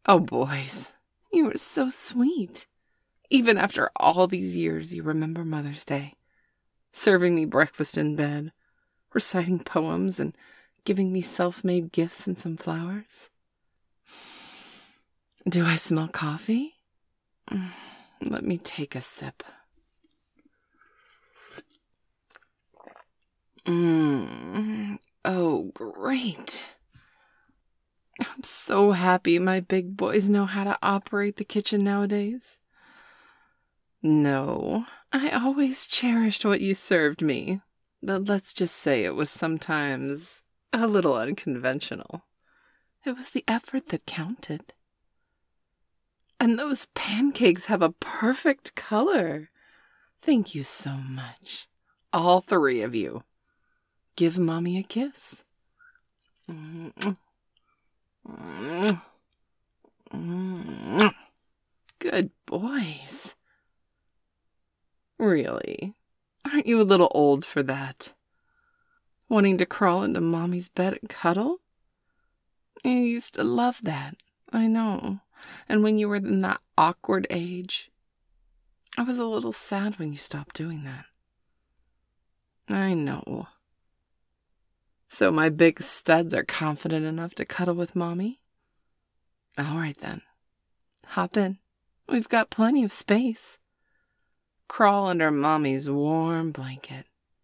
Oh, boys, you were so sweet. Even after all these years, you remember Mother's Day. Serving me breakfast in bed, reciting poems, and giving me self-made gifts and some flowers. Do I smell coffee? Let me take a sip. Oh, great. I'm so happy my big boys know how to operate the kitchen nowadays. No, I always cherished what you served me, but let's just say it was sometimes a little unconventional. It was the effort that counted. And those pancakes have a perfect color. Thank you so much. All three of you. Give Mommy a kiss. Good boys. Really? Aren't you a little old for that? Wanting to crawl into Mommy's bed and cuddle? You used to love that, I know. And when you were in that awkward age, I was a little sad when you stopped doing that. I know. So my big studs are confident enough to cuddle with Mommy? All right then. Hop in. We've got plenty of space. Crawl under Mommy's warm blanket.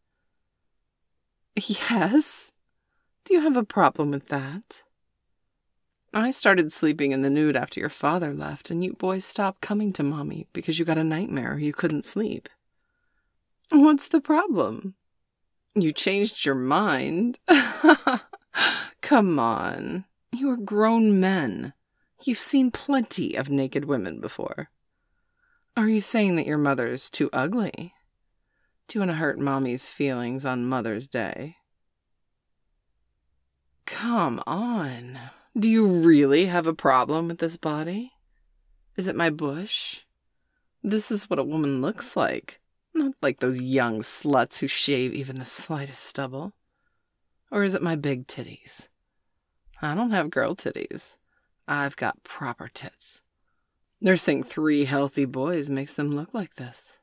Yes? Do you have a problem with that? I started sleeping in the nude after your father left, and you boys stopped coming to Mommy because you got a nightmare or you couldn't sleep. What's the problem? You changed your mind? Come on. You are grown men. You've seen plenty of naked women before. Are you saying that your mother's too ugly? Do you want to hurt Mommy's feelings on Mother's Day? Come on. Do you really have a problem with this body? Is it my bush? This is what a woman looks like. Not like those young sluts who shave even the slightest stubble. Or is it my big titties? I don't have girl titties. I've got proper tits. Nursing 3 healthy boys makes them look like this.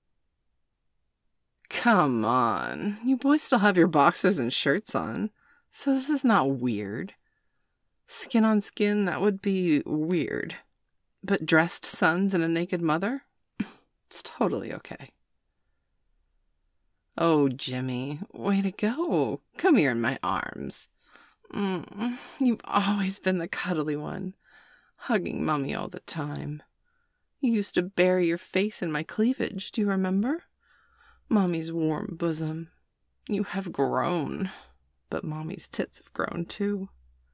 Come on. You boys still have your boxers and shirts on, so this is not weird. Skin on skin, that would be weird. But dressed sons and a naked mother? It's totally okay. Oh, Jimmy, way to go. Come here in my arms. You've always been the cuddly one, hugging Mommy all the time. You used to bury your face in my cleavage, do you remember? Mommy's warm bosom. You have grown, but Mommy's tits have grown too.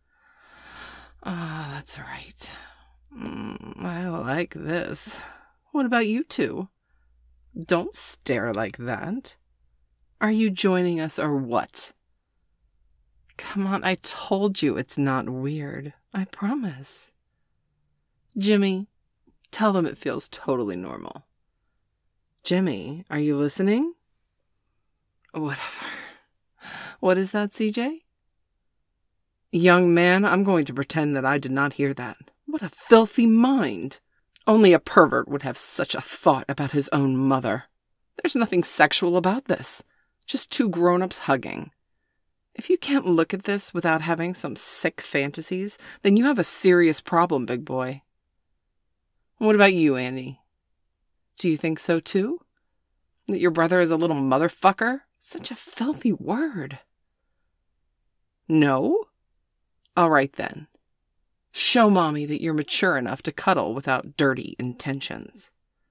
Ah, that's right. I like this. What about you two? Don't stare like that. Are you joining us or what? Come on, I told you it's not weird. I promise. Jimmy, tell them it feels totally normal. Jimmy, are you listening? Whatever. What is that, CJ? Young man, I'm going to pretend that I did not hear that. What a filthy mind. Only a pervert would have such a thought about his own mother. There's nothing sexual about this. Just 2 grown-ups hugging. If you can't look at this without having some sick fantasies, then you have a serious problem, big boy. What about you, Andy? Do you think so too? That your brother is a little motherfucker? Such a filthy word. No? All right then. Show Mommy that you're mature enough to cuddle without dirty intentions.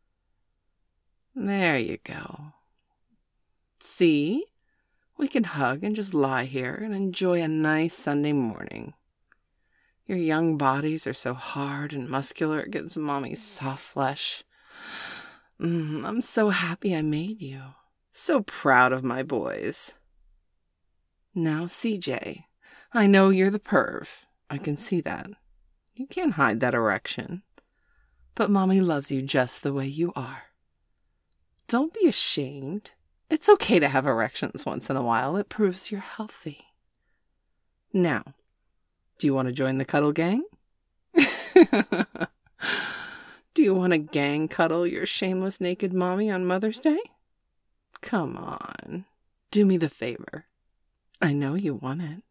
There you go. See? We can hug and just lie here and enjoy a nice Sunday morning. Your young bodies are so hard and muscular against Mommy's soft flesh. I'm so happy I made you. So proud of my boys. Now, CJ, I know you're the perv. I can see that. You can't hide that erection. But Mommy loves you just the way you are. Don't be ashamed. It's okay to have erections once in a while. It proves you're healthy. Now, do you want to join the cuddle gang? Do you want to gang cuddle your shameless naked mommy on Mother's Day? Come on, do me the favor. I know you want it.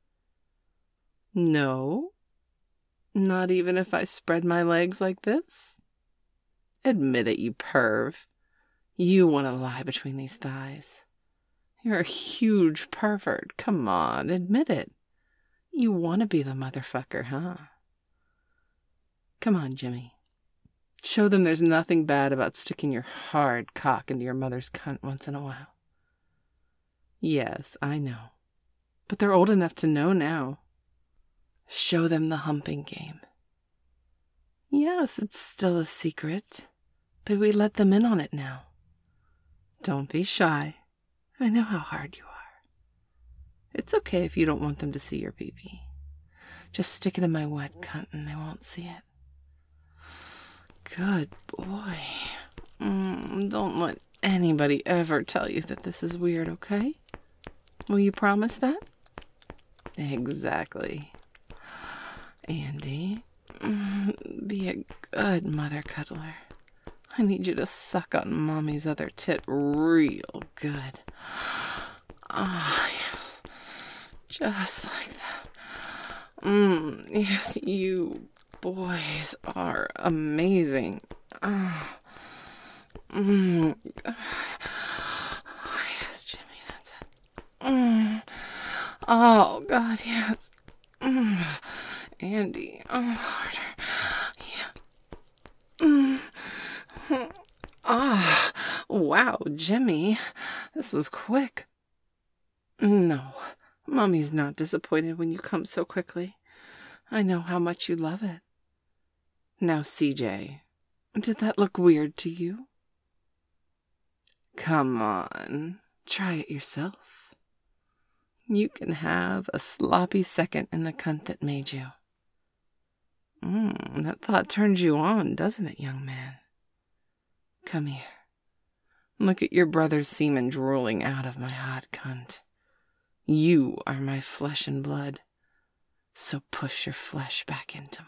No? Not even if I spread my legs like this? Admit it, you perv. You want to lie between these thighs. You're a huge pervert. Come on, admit it. You want to be the motherfucker, huh? Come on, Jimmy. Show them there's nothing bad about sticking your hard cock into your mother's cunt once in a while. Yes, I know. But they're old enough to know now. Show them the humping game. Yes, it's still a secret, but we let them in on it now. Don't be shy. I know how hard you are. It's okay if you don't want them to see your pee-pee. Just stick it in my wet cunt and they won't see it. Good boy. Don't let anybody ever tell you that this is weird, okay? Will you promise that? Exactly. Andy, be a good mother cuddler. I need you to suck on Mommy's other tit real good. Ah, yes. Just like that. Yes, you boys are amazing. Oh, yes, Jimmy, that's it. Oh, God, yes. Andy, harder. Yes. Wow, Jimmy. This was quick. No, Mommy's not disappointed when you come so quickly. I know how much you love it. Now, CJ, did that look weird to you? Come on, try it yourself. You can have a sloppy second in the cunt that made you. That thought turns you on, doesn't it, young man? Come here. Look at your brother's semen drooling out of my hot cunt. You are my flesh and blood, so push your flesh back into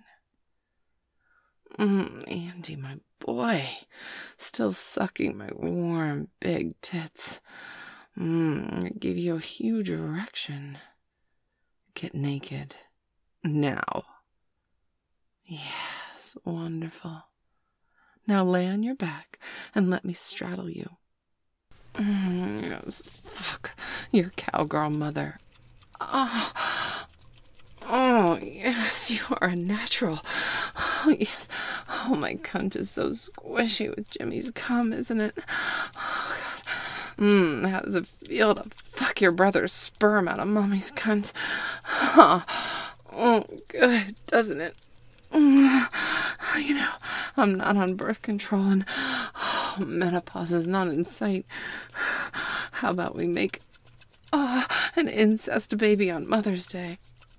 mine. Andy, my boy, still sucking my warm, big tits. I give you a huge erection. Get naked. Now. Yes, wonderful. Now lay on your back and let me straddle you. Yes, fuck your cowgirl mother. Oh, yes, you are a natural. Oh, yes. Oh, my cunt is so squishy with Jimmy's cum, isn't it? Oh, God. How does it feel to fuck your brother's sperm out of Mommy's cunt? Oh, good, doesn't it? You know, I'm not on birth control and menopause is not in sight. How about we make an incest baby on Mother's Day?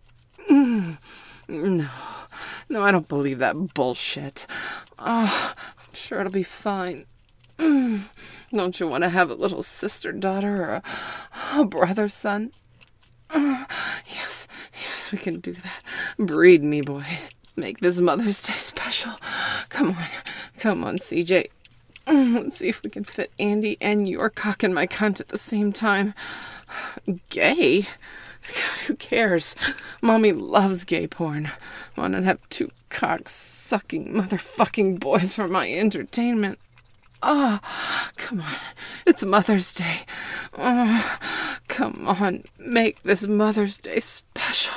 No, I don't believe that bullshit. I'm sure it'll be fine. Don't you want to have a little sister-daughter or a brother-son? Yes, we can do that. Breed me, boys. Make this Mother's Day special. Come on, CJ. Let's see if we can fit Andy and your cock in my cunt at the same time. Gay? God, who cares? Mommy loves gay porn. Want to have two cock-sucking motherfucking boys for my entertainment. Come on. It's Mother's Day. Come on. Make this Mother's Day special.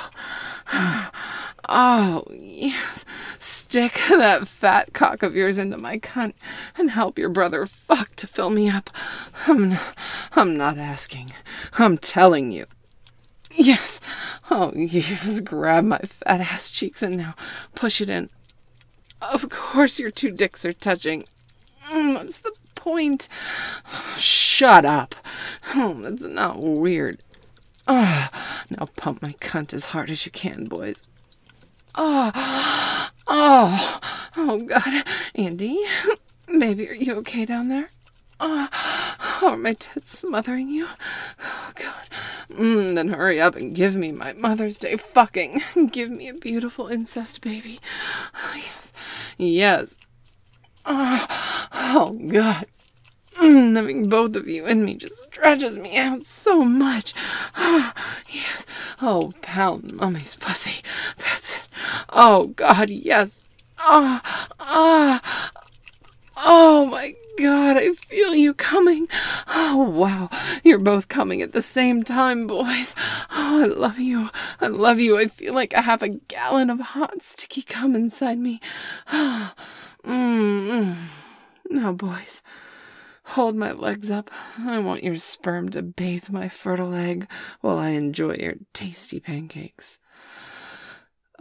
Oh, yes. Stick that fat cock of yours into my cunt and help your brother fuck to fill me up. I'm not asking. I'm telling you. Yes. Oh, you just grab my fat ass cheeks and now push it in. Of course your two dicks are touching. What's the point? Shut up. That's not weird. Now pump my cunt as hard as you can, boys. Oh, God. Andy? Baby, are you okay down there? Are my tits smothering you? Oh, God. Then hurry up and give me my Mother's Day fucking. Give me a beautiful incest baby. Oh, yes. Yes. Oh, God. Having both of you in me just stretches me out so much. Yes. Oh, pound Mommy's pussy. That's it. Oh, God, yes. Oh, my God, I feel you coming. Oh, wow. You're both coming at the same time, boys. Oh, I love you. I love you. I feel like I have a gallon of hot, sticky cum inside me. Now, boys, hold my legs up. I want your sperm to bathe my fertile egg while I enjoy your tasty pancakes.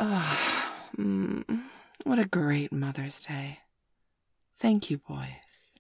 What a great Mother's Day. Thank you, boys.